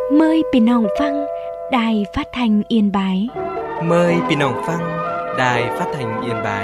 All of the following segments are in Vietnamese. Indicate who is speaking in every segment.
Speaker 1: Mờiพี่น้องฟังđài phát thanh Yên Bái.
Speaker 2: Mời พี่น้องฟัง Đài Phát thanh Yên Bái.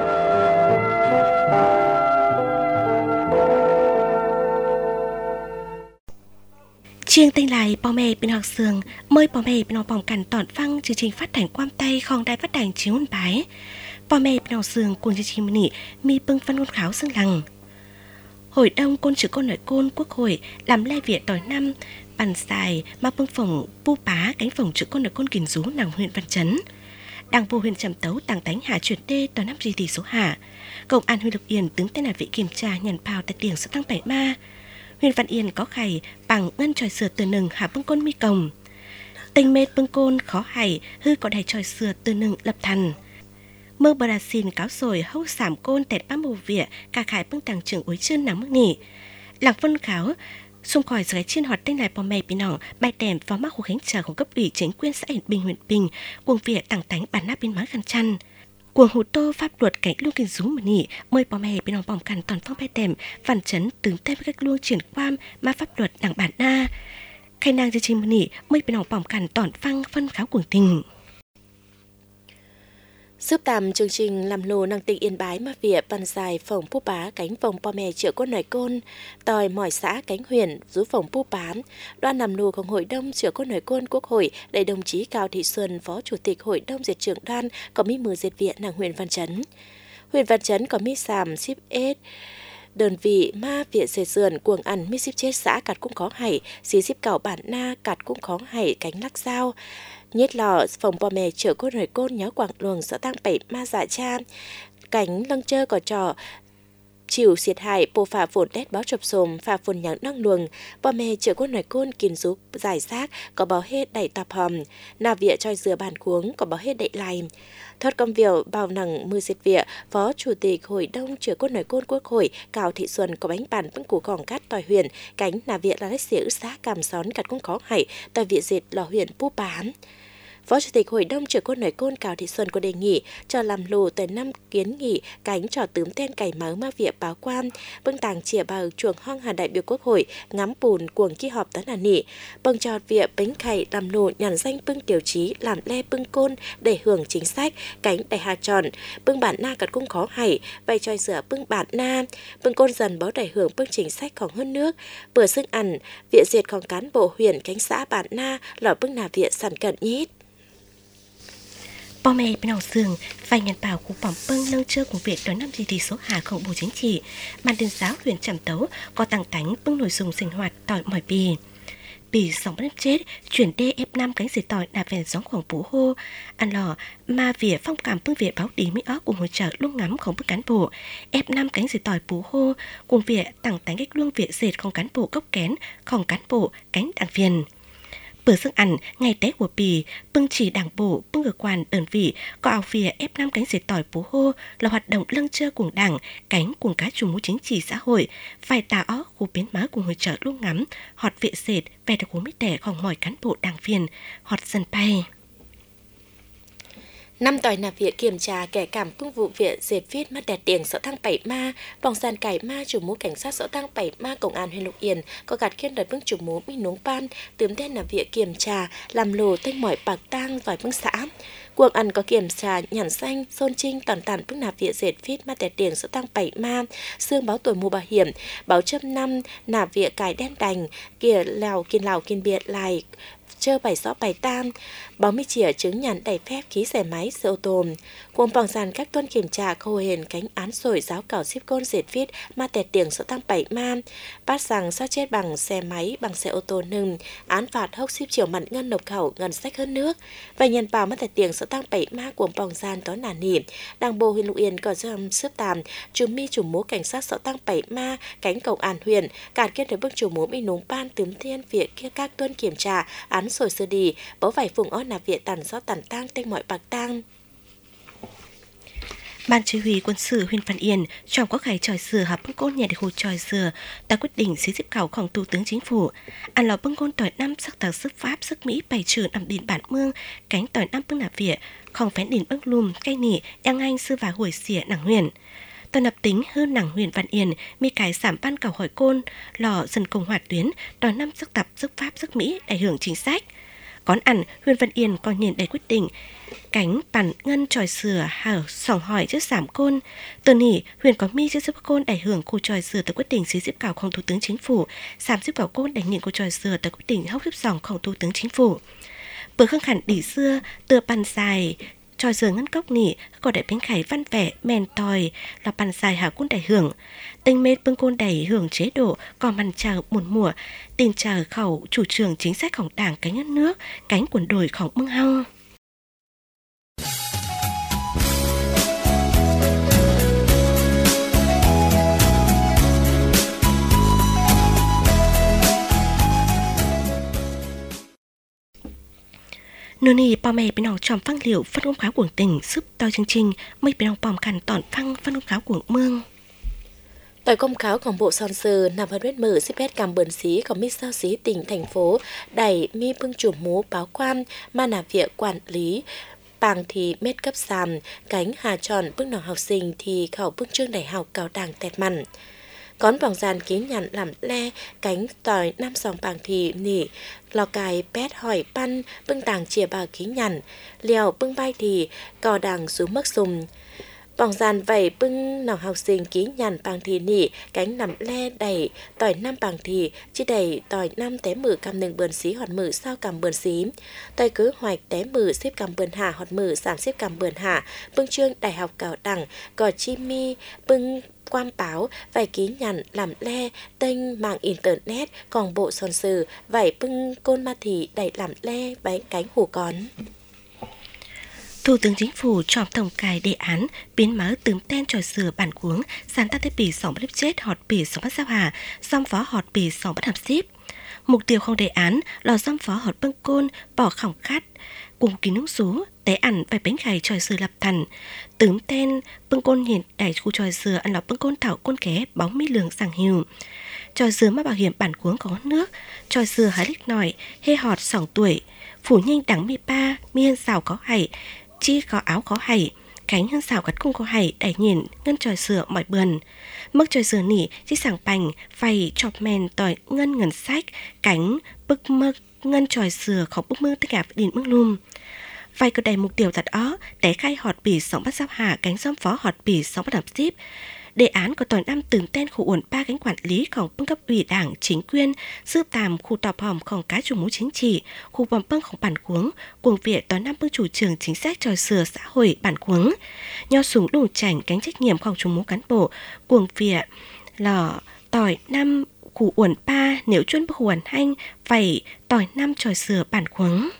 Speaker 3: Chiêng tinh lại bò mẹ bên học sường, mời bò mẹ bên học bỏng cằn tọn phăng chương trình phát thanh quam tay không đài phát thanh chiếu Yên Bái. Bò mẹ bên học sường cùng chương trình mini mi bưng phân ngôn kháo xương lằng. Hội đông côn chữ côn nội côn quốc hội làm lai viện tỏi năm bàn xài mà bưng phòng pu bá cánh phòng chữ côn nội côn kìm rú nàng huyện Văn Chấn. Đảng bộ huyện Trầm Tấu tàng tánh hạ chuyển đê tỏi năm gì tỷ số hạ. Công an huyện Lục Yên tướng tên là vị kiểm tra nhận bào tại tiền số tăng 7 ma. Huyện Văn Yên có khải bằng ngân tròi sửa từ nừng hạ bưng côn mi cồng. Tình mệt bưng côn khó hài hư có đài tròi sửa từ nừng lập thần. Mơ bờ đà xin cáo rồi hâu sảm côn tẹt bám bù vỉa cả khải bưng tàng trưởng ối chân nắng mức nỉ. Làng phân kháo xung khỏi dưới trên hoạt tên lại bò mẹ bị nỏng bài đèm phó mắc khu khánh trở của cấp ủy chính quyền xã Hiển Bình huyện Bình cuồng vỉa tàng tánh bản nắp bên má khăn chăn. Cuồng hủ tô pháp luật cảnh luôn kinh rú mà nỉ mời bò mẹ bị nỏng bỏng cằn toàn phong bài đèm Văn Chấn tướng tên với cách luôn triển quam mà pháp luật đảng bản na. Khai nàng chương trình mà nỉ mời bị nỏng bỏng cằn toàn phăng phân kháo cuồng tình. Giúp tạm chương trình làm lù năng tỉnh Yên Bái mà vỉa bàn dài phòng pu bá cánh phòng bò mè triệu côn nội côn tòi mỏi xã cánh huyền rú phòng pu bá đoan làm lùของhội đông triệu côn nội côn quốc hội đầy đồng chí Cao Thị Xuân phó chủ tịch hội đông diệt trưởng đoan có mi mừ diệt viện nàng huyện Văn Chấn. Huyện Văn Chấn có mi sàm ship ết đơn vị ma viện dệt sườn cuồng ăn mi ship chết xã cạt cũng có hảy xí ship cảo bản na cạt cũng có hảy cánh lắc dao nhất lò phòng bò mè chở côn rồi côn nháo quảng luồng xã tăng 7 ma dạ cha cánh lăng chơ cỏ trò chịu xiết hại bồ phà phồn đét báo chập sồm phà phồn nháng năng luồng bò mè chở côn rồi côn kín giúp giải xác có báo hết đẩy tạp hòm nà vịa choi dừa bàn cuống có báo hết đậy lại thoát công việc bao nằng mưa diệt vịa phó chủ tịch hội đông chở côn nội côn quốc hội Cao Thị Xuân có bánh bàn bưng củ gòn cát tỏi huyền cánh nà vịa là lách xỉu xã càm xón cắt cũng khó hảy tỏi vịa dệt lò huyền pu bán. Phó Chủ tịch Hội đông trưởng côn nội côn Cao Thị Xuân có đề nghị cho làm lù tới 5 kiến nghị cánh trò tướm tên cày máu ma vịa báo quan bưng tàng chìa bào chuồng hong hà đại biểu quốc hội ngắm bùn cuồng kỳ họp tấn là nỉ bưng trò vịa bánh khày làm lù nhàn danh bưng tiểu chí làm le bưng côn để hưởng chính sách cánh đầy hà tròn bưng bản na cật cung khó hảy vay choi rửa bưng bản na bưng côn dần báo đầy hưởng bưng chính sáchของhơn nước bữa sức ăn vịa diệtของcán bộ huyện cánh xã bản na lò bưng nà vịa sản cận nhít. Bò mẹ bên học sường vài nhận bảo của bỏng bưng nâng chơ của việc đón năm gì thì số hà khẩu bộ chính trị ban tuyên giáo huyện Trầm Tấu có tăng tánh bưng nội dung sinh hoạt tỏi mỏi bì sóng bất chết chuyển DF5 cánh dệt tỏi đạp về gióng khoảng bú hô ăn lò mà vỉa phong cảm bưng vỉa báo đi mỹ óc cùng hội trợ lúc ngắm không bức cán bộ F5 cánh dệt tỏi bú hô cùng vỉa tăng tánh cách luông vỉa dệt không cán bộ cốc kén không cán bộ cánh đảng viên. Bữa sức ăn ngày Tết của bì bưng chỉ đảng bộ bưng cơ quan đơn vị có áo vỉa F5 cánh dệt tỏi bú hô là hoạt động lâng chơ cùng đảng cánh cùng cá chủ mũ chính trị xã hội phải tà ó khu biến má cùng hội trợ lúc ngắm họt vệ dệt về đặc của mít đẻของmọi cán bộ đảng viên họt dần bay. Năm tỏi nạp viện kiểm tra kẻ cảm phương vụ viện dệt viết mắt đẹp tiền sở tăng 7 ma vòng sàn cải ma chủ mũ cảnh sát sở tăng 7 ma công an huyện Lục Yên có gạt khiên đợt bưng chủ mũ minh núng ban tướm tên nạp viện kiểm tra làm lồ tên mỏi bạc tang giỏi bưng xã cuộc ăn có kiểm tra nhản xanh xôn trinh toàn tàn bưng nạp viện dệt viết mắt đẹp tiền sở tăng 7 ma xương báo tuổi mù bảo hiểm báo châm năm nạp viện cải đen đành kia lào kiên biệt lại chơ bài rõ bài tam báo mi chìa chứng nhận đầy phép khí xe máy xe ô tô cùng bằng dàn các tuân kiểm tra khâu hền cánh án sổi giáo cảo ship côn dệt viết ma tẹt tiền số tăng 7 ma bắt rằng sát chết bằng xe máy bằng xe ô tô nừng án phạt hốc ship chiều mặn ngân nộp khẩu ngân sách hơn nước và nhân bảo ma tẹt tiền số tăng 7 ma của bằng dàn tối nản nỉ đảng bộ huyện Lục Yên có dâm xếp tàm chủ mi chủ mũ cảnh sát số tăng 7 ma cánh công an huyện cản kết với bức chủ mũ bị núng ban tướm thiên việc kia các tuân kiểm tra án sổi sơ đi bó vải phùng ó nạp viện tàn do tàn tang tên mọi bạc tang. Ban chỉ huy quân sự huyện Văn Yên trong có khải tròi dừa hợp bưng côn nhà để hồ tròi dừa đã quyết định xí dịp khảoของthủ tướng chính phủ ăn lò bưng côn tỏi năm sắc tàng sức Pháp sức Mỹ bày trừ nằm đền bản mương cánh tỏi năm bưng nạp viện không phén đền bưng lùm cây nỉ đang anh sư và hồi xỉa nặng huyền
Speaker 4: Tòa nập tính hơn nàng Huyền Văn Yên, mi cái giảm ban cầu hỏi côn, lò dân công hoạt tuyến, đòi năm sức tập, sức Pháp, sức Mỹ đại hưởng chính sách. Còn ăn, Huyền Văn Yên còn nhìn đầy quyết định cánh bản ngân tròi sửa hở sòng hỏi trước giảm côn. Từ nỉ Huyền có mi trước giúp côn đại hưởng khu tròi sửa tới quyết định xí diếp cảoของthủ tướng chính phủ, giảm diếp cảo côn đại nhìn khu tròi sửa tới quyết định hốc diếp sòngของthủ tướng chính phủ. Bữa khăn khẳng đỉ xưa tựa bàn dài tròi sửa ngân cốc nỉ có đại biến khải văn vẻ men tòi là bàn dài hảo côn đại hưởng. Tình mê bưng côn đầy hưởng chế độ còn bàn chờ một mùa tin chờ khẩu chủ trương chính sáchของđảng cánh đất nước cánh quần đồiของmưng hong. Nô nì bao mẹ bên nòng tròm phăng liệu phân công kháo của tỉnh giúp to chương trình mấy bên nòng bòm khăn tỏn phăng phân công kháo của mương.
Speaker 3: Tỏi công cáoของbộ son sơ nằm hơn mét mở xếp hết cầm bẩn xí của mít sao xí tỉnh thành phố đẩy mi bưng chủ mú báo quan mà nạp việc quản lý bàng thì mét cấp sàm cánh hà tròn bưng nòng học sinh thì khảo bưng chương đại học cao đẳng tẹt mặn. Cón vòng dàn ký nhận làm le cánh tỏi nam sòng bàng thì nỉ lò cài pét hỏi pan bưng tàng chìa bà ký nhận liều bưng bay thì cò đàng xuống mất sùng. Vòng dàn vẩy bưng nào học sinh ký nhàn bằng thì nỉ cánh nằm le đẩy tỏi năm bằng thì chỉ đẩy tỏi năm té mử cầm nừng bờn xí hoặc mử sau cầm bờn xí tỏi cứ hoạch té mử xếp cầm bờn hạ hoặc mử giảm xếp cầm bờn hạ bưng trương đại học cao đẳng cò chi mi bưng quan báo vài ký nhàn làm le tênh mạng internet còn bộ son sử vẩy bưng côn ma thị đẩy làm le váy cánh hủ cón.
Speaker 4: Thủ tướng Chính phủ chọn tổng cài đề án biến máu tướng tên trò sửa bản cuống sản ta tới bỉ sòng bắt chết họt bỉ sòng bắt giao hà xong phó họt bỉ sòng bắt hàm ship. Mục tiêu không đề án là xong phó họt bưng côn bỏ khỏng khát cùng kín nung số té ăn vài bánh khải trò sửa lập thần tướng tên bưng côn hiện đại khu trò sửa ăn lọc bưng côn thảo côn ké bóng mỹ lường sàng hiu. Trò sửa mà bảo hiểm bản cuống có nước trò sửa hái lích nòi hê họt sòng tuổi phủ nhanh đắng mi ba miên xào có hảy chi có áo có hảy cánh hơn xào cắt cung có hảy đẩy nhìn ngân tròi sửa mọi bườn mức tròi sửa nỉ chi sảng bành phày chọc men tỏi ngân sách cánh bức mơ ngân tròi sửa khó bức mơ tất cả đình mức lùm vài cơ đầy mục tiêu giặt ó để khai họt bỉ sóng bắt giáp hạ cánh xóm phó họt bỉ sóng bắt đập ship. Đề án có tỏi năm từng tên khu uẩn ba cánh quản lýของbưng cấp ủy đảng chính quyền sư tàm khu tọp hòmของcá chủ mũ chính trị khu bầm bưngของbản cuống cuồng việt tỏi năm bưng chủ trương chính sách trò sửa xã hội bản cuống nho súng đủ chảnh cánh trách nhiệmของchủ mũ cán bộ cuồng việt lò tỏi năm khu uẩn ba nếu chuyên bức uẩn hanh phải tỏi năm trò sửa bản cuống.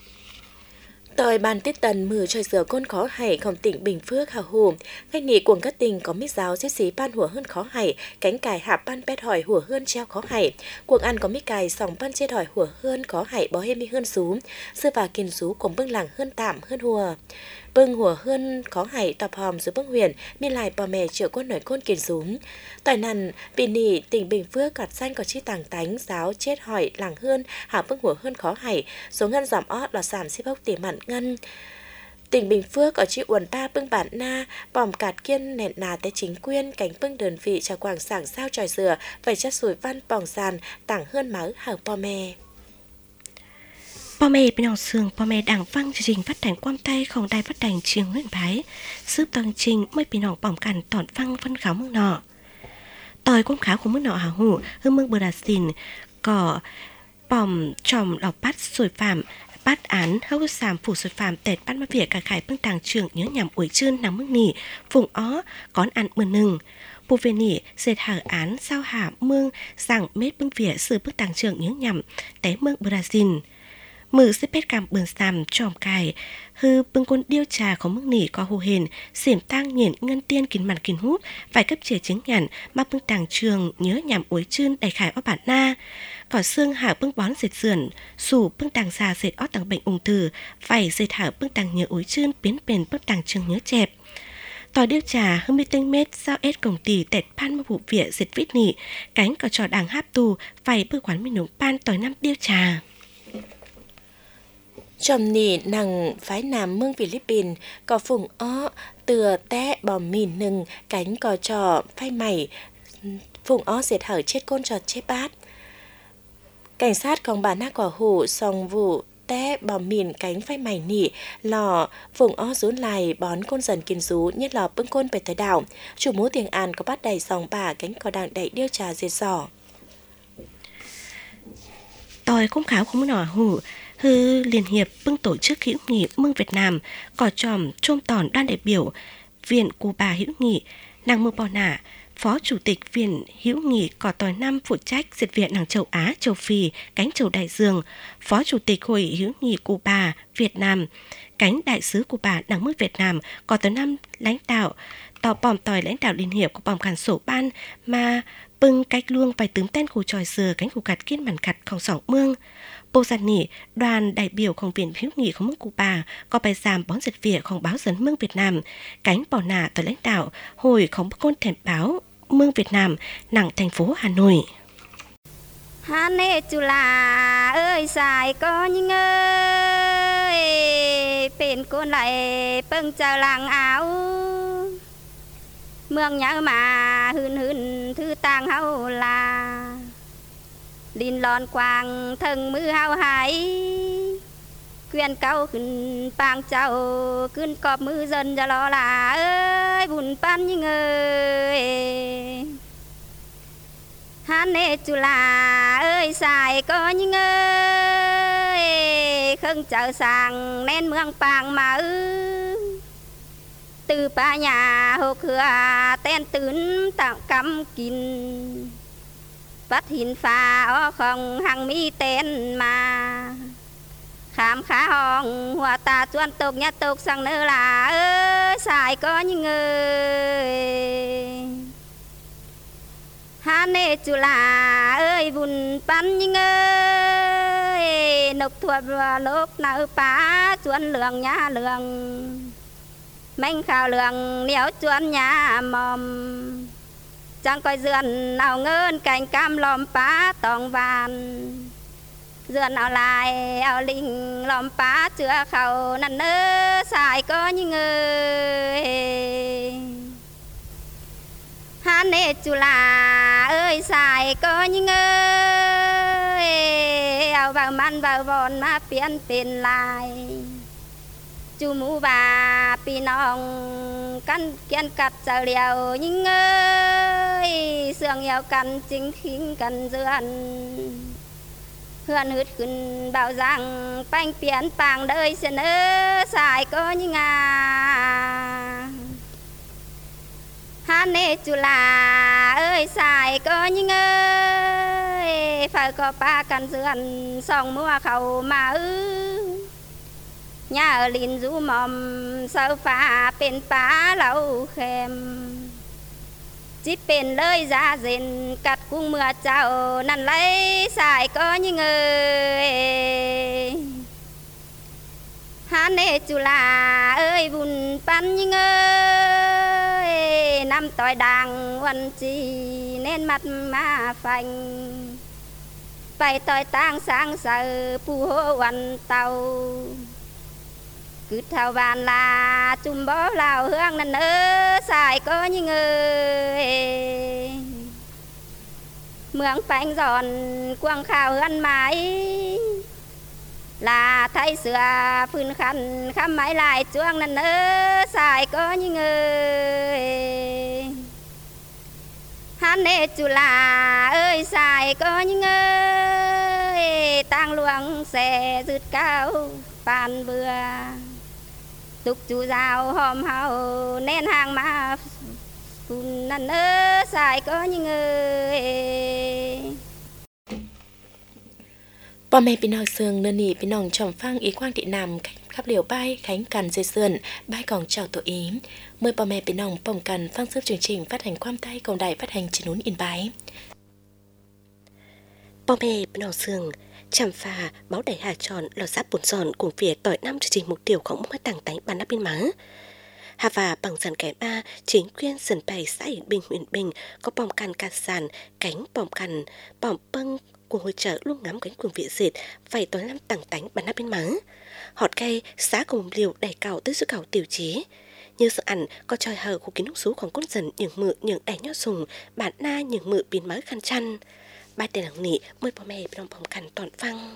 Speaker 3: Tỏi bàn tiết tần mử tròi sửa côn khó hảyของtỉnh Bình Phước hào hù khách nghỉ cuồng các tỉnh có mít giáo xếp xí ban hùa hơn khó hảy cánh cài hạ ban pét hỏi hùa hơn treo khó hảy cuồng ăn có mít cài sòng ban chết hỏi hùa hơn khó hảy bó hê mi hơn xú sư và kiên xú cùng bưng làng hơn tạm hơn hùa bưng hùa hơn khó hảy tập hòm dưới bưng huyền mi lại bò mè chữa côn nổi côn kiên xú tỏi nằn bị nỉ tỉnh Bình Phước gọt xanh có chi tàng tánh giáo chết hỏi làng hơn hạ bưng hùa hơn khó hảy số ngân giảm ót là giảm xếp hốc tỉ mặn ngân. Tỉnh Bình Phước ở chi uẩn ba bưng bản na bòm cạt kiên nẹn nà tới chính quyền cánh bưng đơn vị trà quảng sảng sao tròi dừa phải chất sủi văn bỏng sàn tảng hơn máu hở po mè.
Speaker 4: Po mè bên nòng sườn po mè đảng văng chương trình phát thanh quam tayของđài phát thanh Chiêng Nguyễn Bái giúp tầng trình mấy bên nòng bỏm cằn tỏn văng phân kháo mương nọ tỏi quân kháo của mương nọ hào hủ hương mương bờ đà xìn cỏ bỏm tròm lọc bắt sủi phạm bắt án hậu sàm phủ sụt phạm tẹt bắt mất việc cả khải bưng tàng trường nhớ nhằm uổi chươn nằm mức nỉ vùng ó cón ăn mưa nừng bộ về nỉ dệt hở án sao hạ mương rằng mết bưng vỉa sửa bức tàng trường nhớ nhằm té mương Brazil mử xếp bết cam bừng sàm tròm cài hư bưng côn điêu trà có mức nỉ có hồ hền xỉm tang nhiễn ngân tiên kín mặt kín hút vài cấp chế chứng nhàn mà bưng tàng trường nhớ nhằm uổi chươn đầy khải ở bản na cỏ xương hạ bưng bón dệt sườn sủ bưng tàng già dệt ót tàng bệnh ung thư phải dệt hạ bưng tàng nhớ uổi chươn biến bền bưng tàng trường nhớ chẹp tỏi điêu trà hơn 10 mét sao ết cổng tỷ tẹt pan mà vụ vỉa dệt vít nỉ cánh cỏ trò đàng háp tù phải bưng quán mình nướng pan tỏi năm điêu trà.
Speaker 3: Chòm nỉ nàng phái nam mương Philippines có phùng ó từa té bò mìn nừng cánh cò trò phai mày phùng ó diệt hở chết côn trò chết bát. Cảnh sát còn bà na quả hủ song vụ té bò mìn cánh phai mày nỉ lò phùng ó rún lại bón côn dần kiên rú nhất lò bưng côn về tới đảo. Chủ mũ tiền an có bắt đầy sòng bà cánh cò đảng đẩy điêu trà diệt giỏ.
Speaker 4: Tôi cũng khảo không nọ hủ hư liên hiệp bưng tổ chức hữu nghị mương Việt Nam cỏ tròm trôm tòn đoàn đại biểu viện Cuba hữu nghị nàng mơ bò nả phó chủ tịch viện hữu nghị cỏ tỏi năm phụ trách dịch viện nàng châu Á châu Phi cánh châu Đại Dương, phó chủ tịch hội hữu nghị Cuba Việt Nam cánh đại sứ Cuba nàng mương Việt Nam cỏ tỏi năm lãnh đạo tỏ bòm tỏi lãnh đạo liên hiệp của bòm cản sổ ban mà bưng cách luông vài tướng tên khu tròi sừa cánh khu cặt kiên bản cặt không sỏng mương. Bô giàn nỉ, đoàn đại biểuของviện hữu nghịของmương Cuba có bài giảm bón dịch việnของbáo dẫn mương Việt Nam, cánh bỏ nả tới lãnh đạo hộiของcôn thèn báo mương Việt Nam nặng thành phố Hà Nội.
Speaker 5: Hà nê chú là ơi xài có những ơi bên côn lại bưng chào làng áo mương nhớ mà hưn thư tàng hao là linh lon quang thân mưa hao hải quyên cao khinh pang chào khinh cọp mưa dần ra lo là ơi buồn pan những ơi hắn nê chú là ơi xài có những ơi không chờ sàng nên mương pang mà từ ba nhà hộp hừa tên tướng tặng cắm kín bắt hình pha ở không hàng mi tên mà khám khá hòn hòa ta chuan tục nhà tục sang nơi là ơi xài có những người hà nê chú là ơi vun pan những ơi nộp thuật và lốp nào phá chuan lượng nhà lượng manh khảo lượng néo chuan nhà mòm chẳng coi dườn nào ngơn cành cam lòm phá tòng vàn dườn nào lại ao linh lòm phá chưa khẩu năn nơ xài có những người hắn nê chú là ơi xài có những người ao vào man vào vòn mà phiên phiền lại chú mũ bà pi nong căn kiên cắt sao liều những ơi sương yêu căn chính khinh căn dườn hươn hứt khinh bảo rằng bánh biến pang đời sẽ nỡ xài có những hắn nê chú là ơi xài có những ơi phải có ba căn dườn song mua khẩu mà nhà ở linh du mòm sao pháเป็นป้าเราเค็มจิเป็นเลยยาเย็นกัดกุ้งเมื่อเจ้านั่นไหลสายก็ยิ่งเอ่ยหาเนจุลาเอ้ยบุญปันยิ่งเอ่ยนำต่อยดังวันจีเน้นมัดมาฟังไปต่อยตั้งสร้างเสือผู้วันเตาcứ thao bàn là chùm bó lào hương năn ơ xài có những người mương phanh giòn quang khảo hương mái là thay sửa phun khăn khăm mái lại chuông năn ơ xài có những người hắn nê chú là ơi xài có những người tăng luồng xe rứt cao bàn vừa tục chú rào hòm hào nên hàng mà phun năn ơ xài có những người
Speaker 3: Bò mẹ bình hạc sương nơ nỉ bình hòng tròm phang ý quang thị nằm khắp liều bay khánh cần dây sườn bay còn chào tổ ý mời bò mẹ bình hòng bồng cần phang sức chương trình phát hành quam tay cộng đài phát hành trên núi Yên Bái.
Speaker 4: Bò mẹ bình hạc sương chạm phà báo đầy hà tròn lò giáp bùn giòn cùng phía tỏi năm chương trình mục tiêuของmỗi tảng tánh bàn nắp biên má hà và bằng dàn kẻ ba chính quyền dần bày xã Yên Bình huyện Bình có bom can cà sàn cánh bom can bom bưng của hội trợ luôn ngắm cánh cuồng viện dệt phải tối năm tẳng tánh bản nắp bên má họt cây xá cùng liều đẩy cào tới sự cào tiểu chí như sự ảnh có tròi hờ của kiến núc sốของcon dần những mự những đẩy nhót sùng bản na những mự biến mới khăn chăn ba tên làng nị mới bỏ mẹ trong bóng khăn toàn phăng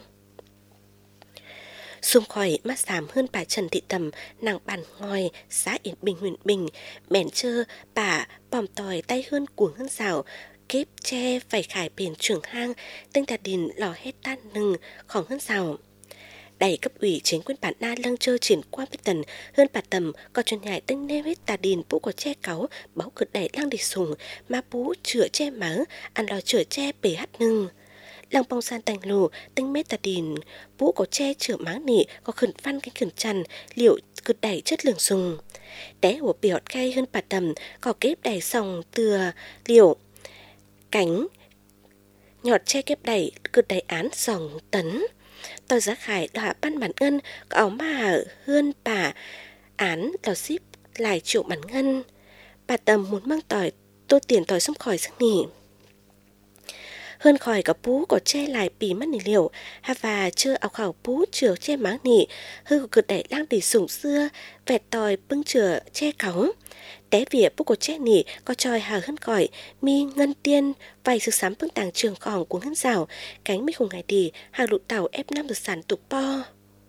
Speaker 4: xung khỏi mắt giảm hơn bà Trần Thị Tầm nàng bàn ngòi xã Yên Bình huyện Bình mẹn chơ bà bòm tòi tay hơn cuồng hơn rào kép tre phải khải bền trưởng hang tinh thà đình lò hết tan nừng khỏng hơn rào đầy cấp ủy chính quyền bản na lăng chơ triển quan với tần hơn bà Tầm có truyền nhảy tinh nêu hết tà đình bố của che cáu báo cực đẩy lăng đi sùng mà bú chữa che mớ ăn lò chữa che bể hát nừng lăng bông san tành lù tinh mét tà đình bú có che chữa máng nị có khẩn văn cái khẩn chăn liệu cực đẩy chất lượng sùng té của biểu cây hơn bà Tầm có kép đẩy sòng từa liệu cánh nhọt che kép đẩy cực đẩy án sòng tấn tôi giá khải đọa ban bản ngân có áo mà hơn bà án lò ship lại triệu bản ngân bà Tầm muốn mang tỏi tô tiền tỏi xong khỏi sức nỉ hơn khỏi cả bú có che lại bì mắt nỉ liều và chưa áo khảo bú chừa che máng nỉ hư của cực đẩy lang để sủng xưa vẹt tỏi bưng chừa che cáu té vỉa bú của che nỉ có tròi hờ hơn cỏi mi ngân tiên vài sức sám bưng tàng trường khỏng của ngân rào cánh mấy khùng ngày đi hàng lụ tàu F5 được sản tục po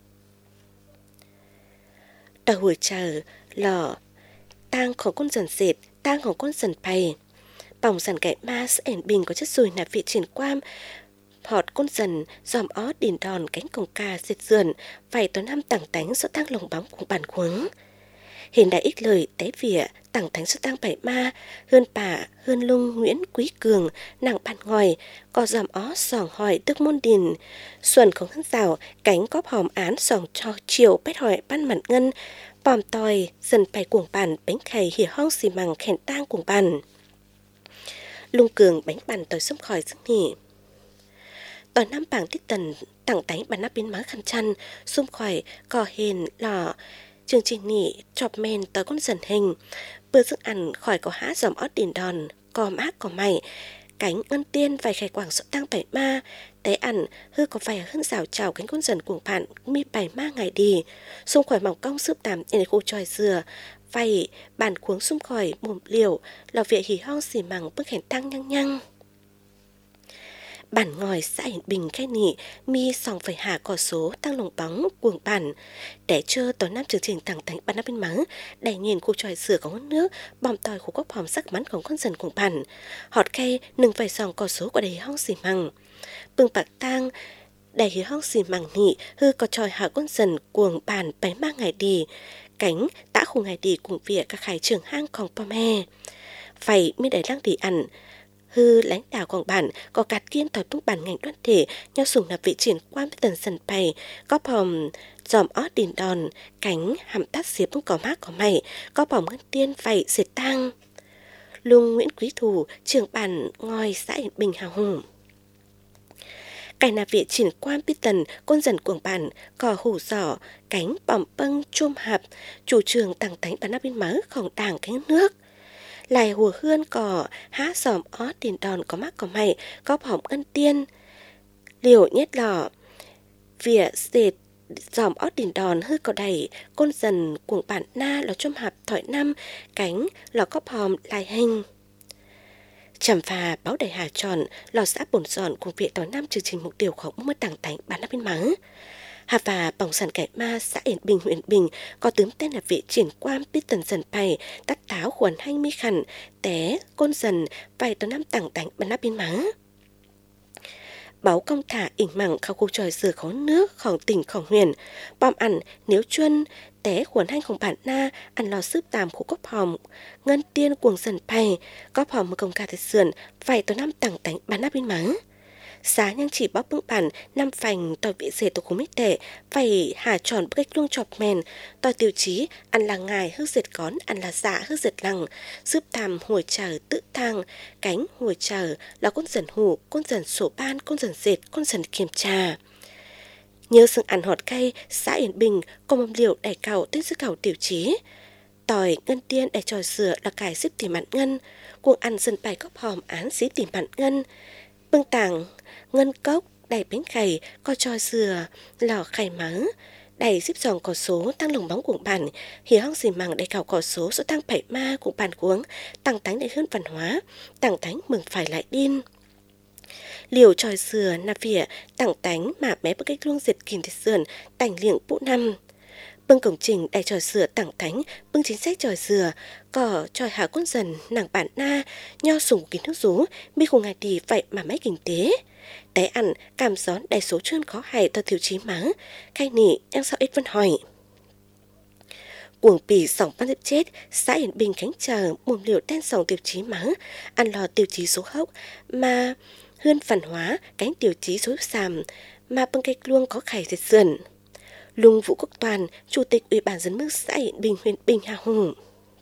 Speaker 4: tàu hồi chờ lò tangของcon dần dệt tangของcon dần bày bỏng dần cải ma sẽ ẻn bình có chất sùi nạp vị triển quam họt con dần dòm ó đìn đòn cánh cổng ca dệt dườn vài tuần năm tảng tánh do tăng lồng bóng của bản khuống hiện đại ít lời té vỉa tảng thánh xuất tăng bảy ma hơn bà hơn lung Nguyễn Quý Cường nàng bàn ngòi có dòm ó sòng hỏi tức môn đình xuân không hân rào cánh cóp hòm án sòng cho chiều bét hỏi ban mặn ngân bòm tòi dần bày cuồng bàn bánh khầy hỉa hong xì mằng khèn tang cuồng bàn lung cường bánh bàn tòi xâm khỏi sức nghỉ tòi năm bảng tiết tần tặng tánh bàn nắp biến má khăn chăn xung khỏi cò hền lò chương trình nỉ chọp men tới con dần hình bữa sức ăn khỏi có há dòm ót đền đòn cò mát cò mày cánh ngân tiên vài khải quảng sợ tăng bảy ma té ăn hư có vài hơn rào chào cánh con dần cuồng bạn mi bảy ma ngày đi xung khỏi mỏng cong sướp tàm in khu tròi dừa vay bàn cuống xung khỏi mồm liều lò vỉa hỉ hong xì mằng bước hèn tăng nhăng nhăng bản ngòi xã Hiển Bình khai nị mi sòng phải hạ cỏ số tăng lồng bóng cuồng bản để chưa tối năm chương trình tặng tánh bản nắp bên mắng đầy nhìn khu tròi sửa có ngón nước bòm tòi khu góc hòm sắc mắnของcon dần cuồng bản họt khay nừng phải sòng cỏ số của đầy hong xì mằng bưng bạc tang đầy hỉ hong xì mằng nị hư có tròi hạ con dần cuồng bản bánh ma ngày đi cánh tã khu ngày đi cùng vỉa các khải trường hangของพ่อแม่phải mi đầy lăng đi ăn hư lãnh đạoของbản có cát kiên tỏi tung bản ngành đoàn thể nhau sùng nạp vị triển quan với tần dần bày có phòng dòm ót đìn đòn cánh hàm tát xếp bông cỏ mát cỏ mày có bỏng ngân tiên vạy diệt tang lung Nguyễn Quý Thù trưởng bản ngòi xã Yên Bình hào hùng cải nạp vị triển quan biết tần con dần cuồng bản cò hủ giỏ cánh bỏng bâng chôm hạp chủ trường tàng tánh bản nắp bên máของđảng cánh nước lại hùa hươn cỏ há dòm ót đền đòn có mắc có mày có bỏng ngân tiên liều nhét lò vỉa dệt dòm ót đền đòn hư có đầy con dần cuồng bản na lò chôm hạp thỏi năm cánh lò có hòm lại hình Trầm phà báo đầy hà tròn lò xã bổn giòn cùng việc tối năm chương trình mục tiêu khoảng 40 tảng tánh bán nắp bên mắng hà và bỏng sản cải ma xã Yên Bình huyện Bình có tướng tên là vị triển quan biết tần dần bày tắt táo khuẩn hanh mi khẩn té côn dần vài tối năm tảng tánh bán nắp bên mắng báo công thả ỉnh mẳng khảo khu tròi dừa khó nước khỏng tỉnh khỏng huyền bom ăn nếu chuân té khuẩn hanhของbản na ăn lò sướp tàm khu cốc hòm ngân tiên cuồng dần bày cốc hòm một công ca thật sườn vài tối năm tảng tánh bán nắp bên mắng giá nhưng chỉ bóp bưng bản năm phành tỏi vị dệt tổ khung mít tệ phải hà tròn bức cách luông chọp mèn tỏi tiêu chí ăn là ngài hư dệt cón ăn là dạ hư dệt lằng giúp tàm hồi chờ tự thang cánh hồi chờ là con dần hủ con dần sổ ban con dần dệt con dần kiểm trà nhớ sừng ăn hột cây xã Yên Bình có mâm liều đẩy cầu tên sư cầu tiêu chí tỏi ngân tiên để tròi sửa là cải xếp tìm mặn ngân cuồng ăn dần bài cốc hòm án xí tìm mặn ngân bưng tảng ngân cốc đầy bánh khày có cho dừa lò khày mớ đầy xếp giòn cỏ số tăng lồng bóng của bản hì hong xì mằng đầy cào cỏ số số tăng bảy ma của bản cuống tăng tánh để hơn văn hóa tăng tánh mừng phải lại điên liều tròi dừa nà vỉa tăng tánh mà bé bức cách luông diệt kìm thịt sườn tành liệng bụ năm bưng cổng trình đầy tròi dừa tặng tánh bưng chính sách tròi dừa cỏ tròi hạ quân dần nàng bản na nho sùng kín nước rú mi khùng ngài đi vậy mà mấy kinh tế té ăn cảm gión đầy số chuyên khó hại tao thiếu chí mắng khai nị đang sao ít vân hỏi cuồng pì sòng ban dịp chết xã Yên Bình Khánh chờ mồm liệu đen sòng tiêu chí mắng ăn lò tiêu chí số hốc mà hươn văn hóa cánh tiêu chí số sàm mà bưng cách luông có khải diệt sườn Lung Vũ Quốc Toàn, Chủ tịch Ủy ban dân mức xã Yên Bình huyện Bình Hà Hùng.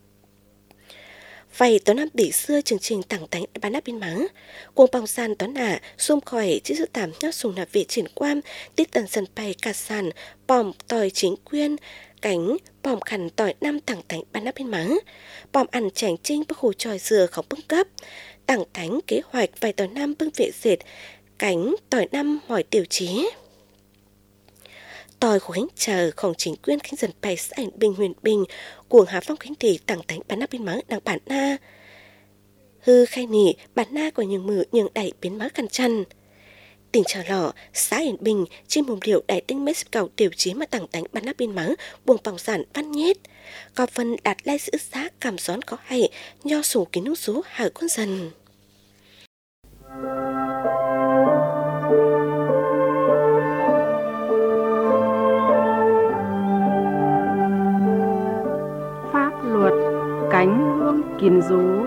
Speaker 4: Vậy toán năm tỷ xưa chương trình tặng tánh bán áp biên mắng. Cuồng bóng sàn toán ả, xung khỏi chứ sự tạm nhót sùng nạp viện triển quan, tít tần dần bày cả sàn, bòm tòi chính quyên, cánh, bòm khăn tòi năm tặng tánh bán áp biên mắng. Bòm ăn chảnh trinh bức hồ tròi dừa không bưng cấp. Tặng tánh kế hoạch vài tòi năm bưng vệ dệt, cánh tòi năm hỏi tiêu chí. Tòi của khánh chờของchính quyền khánh dần bày xã Yên Bình huyện Bình cuồng há phong khánh thị tặng tánh bán áp biên mắng đằng bản na hư khai nỉ bản na của những mử những đẩy biến mớ khăn chăn tỉnh chờ lọ xã Yên Bình trên mồm liệu đẩy tinh mấy cầu tiêu chí mà tặng tánh bán áp biên mắng buông bóng sản văn nhét có phần đạt lai giữ giá cảm gión có hay nho sủ kín nước rú hở con dần.
Speaker 6: Cánh hương kiên rú.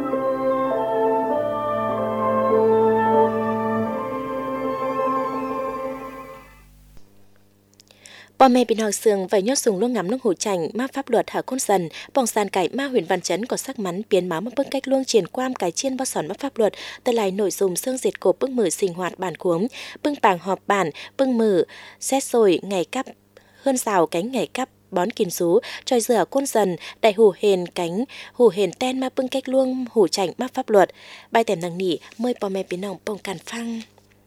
Speaker 3: Bò mẹ bình họ sường vậy nhót sùng luôn ngắm nước hồ chành ma pháp luật hạ côn dần bỏng sàn cải ma huyền văn chấn có sắc mắn biến máu mà bưng cách luông triển quam cái chiên bao sòn ma pháp luật từ lại nội dung xương diệt cổ bưng mở sinh hoạt bản cuống bưng bảng họp bản bưng mở xét rồi ngày cắp hơn rào cánh ngày cắp bón kín rú tròi dừa côn dần đại hủ hền ten ma bưng cách luông hủ chảnh ma pháp luật bài tèm nằng nỉ mời bò mẹ biến nòng bông càn phăng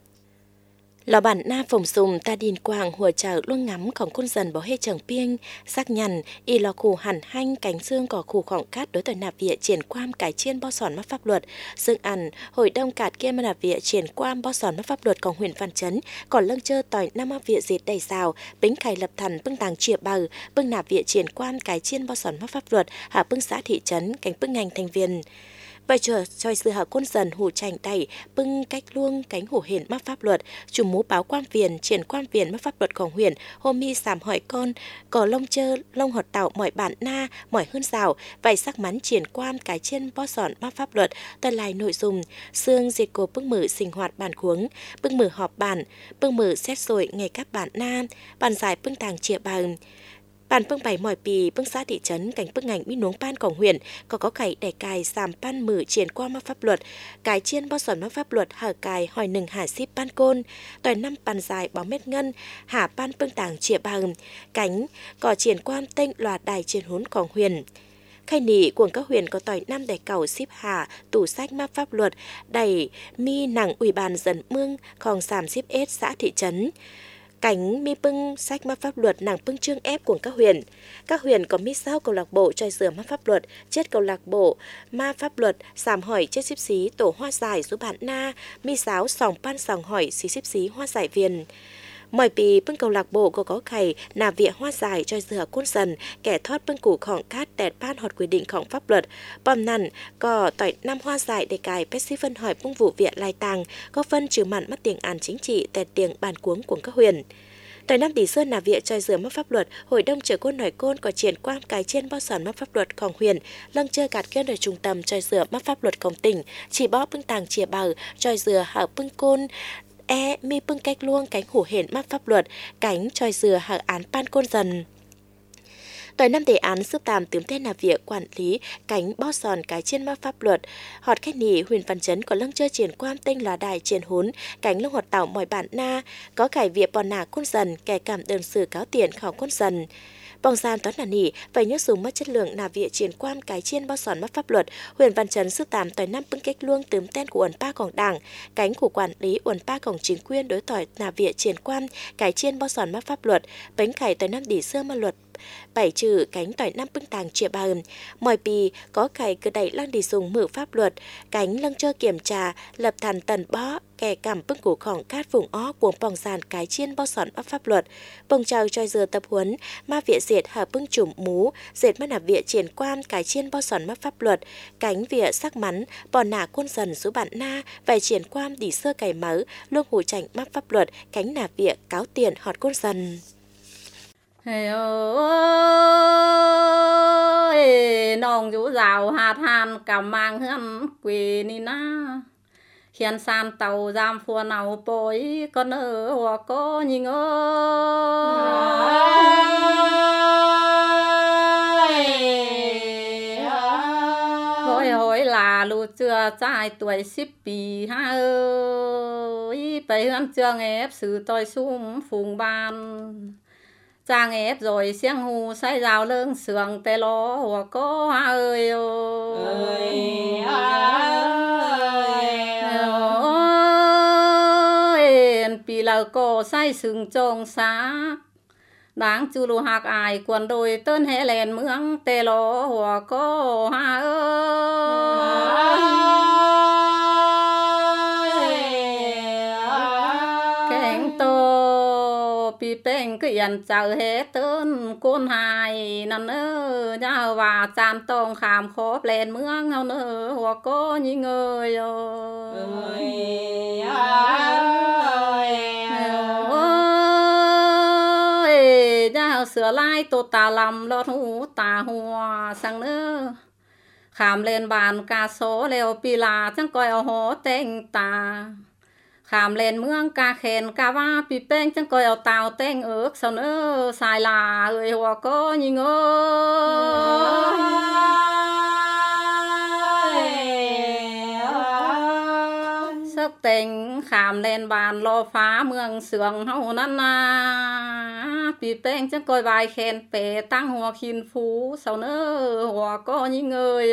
Speaker 3: lò bản na phồng sùng ta điền quàng hùa chợ luôn ngắmของcôn dần bỏ hê chẳng piêng sắc nhằn y lò khủ hẳn hanh cánh xương cỏ khủ khỏng cát đối tỏi nạp vịa triển quam cái chiên bao sòn mắc pháp luật dương ăn hội đông cạt kia mà nạp vịa triển quam bao sòn mắc pháp luật còn huyện văn chấn còn lâng chơ tỏi năm mắc vịa dệt đầy rào bính khải lập thần bưng tàng chìa bờ bưng nạp vịa triển quam cái chiên bao sòn mắc pháp luật hạ bưng xã thị trấn cánh bưng ngành thành viên vậy chờ tròi sư hạ côn dần hủ chành đẩy bưng cách luông cánh hủ hền mắc pháp luật chủ mũ báo quan viền triển quan viền mắc pháp luậtของhuyện hôm mi sàm hỏi con cỏ lông chơ lông hột tạo mọi bản na mọi hơn rào vậy sắc mắn triển quan cái trên bó sòn mắc pháp luật tân lại nội dung xương diệt cổ bưng mở sinh hoạt bản cuống bưng mở họp bản bưng mở xét rồi ngày các bản na bản giải bưng tàng chìa bằng bản bưng bày mỏi pì bưng xã thị trấn cảnh bưng ngành mi nuống panของhuyện có cày đẻ cài sàm pan mử triển qua ma pháp luật cái chiên bao sòn ma pháp luật hở cài hỏi nừng hà ship pan côn tỏi năm pan dài bó mét ngân hà pan bưng tàng chìa bằng cánh cỏ triển quan tên loạt đài trên hốnของhuyện khai nỉ cuồng các huyện có tỏi năm đẻ cầu ship hà tủ sách ma pháp luật đẩy mi nặng ủy ban dần mươngของsàm ship ết xã thị trấn cánh mi bưng sách ma pháp luật nàng bưng chương ép của các huyện có mi sao câu lạc bộ tròi dừa ma pháp luật chết câu lạc bộ ma pháp luật sàm hỏi chết xíp xí tổ hoa giải giúp bạn na mi sáo sòng pan sòng hỏi xíp xí hoa giải viền mọi pì bưng câu lạc bộ có khẩy nà vịa hoa giải tròi dừa côn dần kẻ thoát bưng củ khỏng cát tẹt ban hoạt quy địnhของpháp luật bom nằn có tỏi năm hoa giải để cài festival hỏi bưng vụ viện lai tàng có phân trừ mặn mất tiền án chính trị tẹt tiền bàn cuống của các huyện tỏi năm tỷ sơn nà vịa tròi dừa mắc pháp luật hội đông chở côn nổi côn có triển quan cái trên bao sòn mắc pháp luậtของhuyện lâng chơi gạt kia ở trung tâm tròi dừa mắc pháp luậtของtỉnh chỉ bó bưng tàng chìa bờ tròi dừa hở bưng côn mi bưng cách luông cánh hủ hển mắc pháp luật cánh tròi dừa hở án pan côn dần tỏi năm đề án giúp tàm tướng tên là việc quản lý cánh bó sòn cái trên mắc pháp luật họt khách nỉ huyền văn chấn có lâng chơi triển quan tên là đài triển hốn cánh lông họt tạo mọi bản na có cải việc bò nà côn dần kẻ cảm đơn xử cáo tiền khảo côn dần bong gian toán là nỉ phải nhớ dùng mất chất lượng nà vịa triển quan cái chiên bao sòn mất pháp luật huyện Văn Chấn sức tạm tỏi năm bưng cách luông tướm tên của uẩn pa cổng đảng cánh của quản lý uẩn pa cổng chính quyền đối tỏi nà vịa triển quan cái chiên bao sòn mất pháp luật bánh khải tỏi năm đỉ xưa mà luật bảy trừ cánh tỏi năm bưng tàng triệu bà mọi bì có cải cơ đẩy lang đi dùng mử pháp luật cánh lăng chơ kiểm tra lập thàn tần bó kẻ cảm bưng củ khỏng cát vùng ó cuồng bong sàn cái chiên bao sòn ấp pháp luật bông chào cho giờ tập huấn ma vịa diệt hợp bưng chủng mú dệt mắt nạp vịa triển quan cái chiên bao sòn mất pháp luật cánh vịa sắc mắn bò nả quân dần số bạn na vài triển quan đỉ sơ cày mớ luôn hủ chảnh mắc pháp luật cánh nạp vịa cáo tiền họt quân dần.
Speaker 7: Hey ơi, nong chú rào hạt hàn cầm mang hân quỳ ni na khiến san tàu giam phua nào bối con ở hoa có nhìn ơi hối là lù chưa trai tuổi ship bì ha ơi bày hơn chưa ép sự tôi sum phùng ban trang ép rồi xiang hù say rào lưng sườn tê ló hoa có hoa ơi vì là cô say sừng trông xa đáng chú lù hạc ai quần đôi tên hệ lèn mướng tê ló hoa có hoa kênh tô bị bênh cứ yên chào hết tên côn hài năn ơ nhau và chan tông khám khốp lên mướng hao nơ hoa có những người nhau sửa lại tô tà lầm lót hú tà hùa sang nữa khám lên bàn ca số leo pi là chẳng coi ở hố tên tà khám lên mương ca khen ca va pi bênh chẳng coi ở tàu tên ước sao nữa xài là ơi hoa có nhìn sắc tình khám lên bàn lo phá mương sườn hậu năn na pi bênh chẳng coi bài khen bể tăng hoa khiên phú sao nữa hoa có những người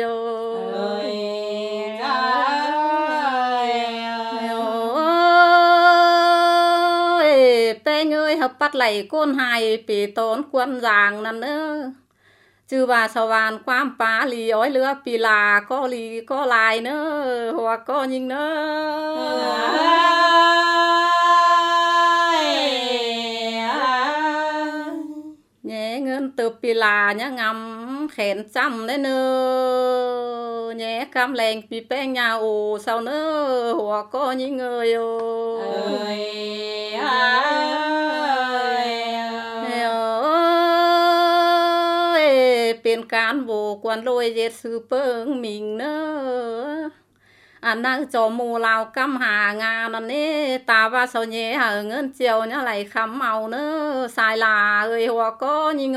Speaker 7: bênh ơi hợp bắt lầy côn hài bị tốn quân giàng năn nữa chứ bà sao bàn quam phá lì ói lửa bị là có lì có lại nữa hoặc có những nữa nhẹ ngân từ bị là nhá ngắm khen chăm đấy nữa nhẹ cam lèn bị bênh nhà ồ sao nữa hoặc có những ngườiเป็นการโบกวนลอยเย็ดซื้อเปิงมิงเนออันนั้นจอมูลาวกำหางานนั่นนี่ตาว่าเสาเย่หาเงินเจียวเนี่ยไหลคำเมาเนอสายลาเอ้ยหัวก็ยิง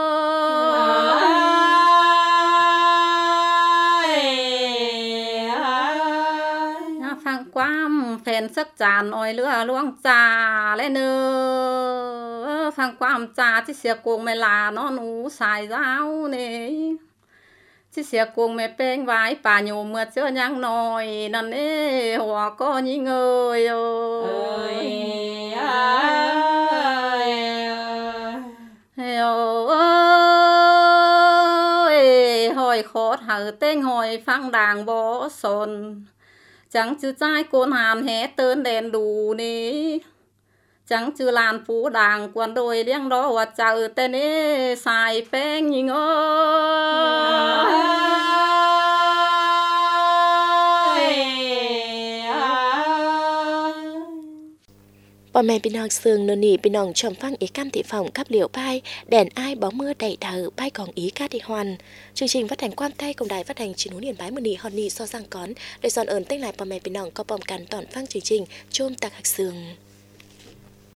Speaker 7: ฟังความแฟนสักจานอ้อยเรือล่วงจ่าและเนอฟังความจ่าที่เสียกวงไม่ลานอนหนูสายเจ้าเนี่ยที่เสียกวงไม่เป็นไว้ป่าโยมเมื่อเจอยังหน่อยนั่นเอ้หัวก็ยิ่งหอยโคตรหาเต้งหอยฟังด่างบ่สนchẳng chữ trai côn hàn hé tơn đèn đủ ní chẳng chữ làn phú đàng quần đôi liêng đó hoặc chào tên ấy xài phênh nhìn
Speaker 3: Bọn mẹ bình hằng sương nô nỉ bình hằng trầm phăng ý cam thị phòng cắp liều bay đèn ai bó mưa đầy thờ bay còn ý ca thị hoàn chương trình phát hành quan tay cùng đài phát hành chín hú điển bái mưa nỉ hòn nỉ so giang cón để dọn ơn tách lại bọn mẹ bình hằng có bom cắn toàn phăng chương trình chôm tạc hạc sương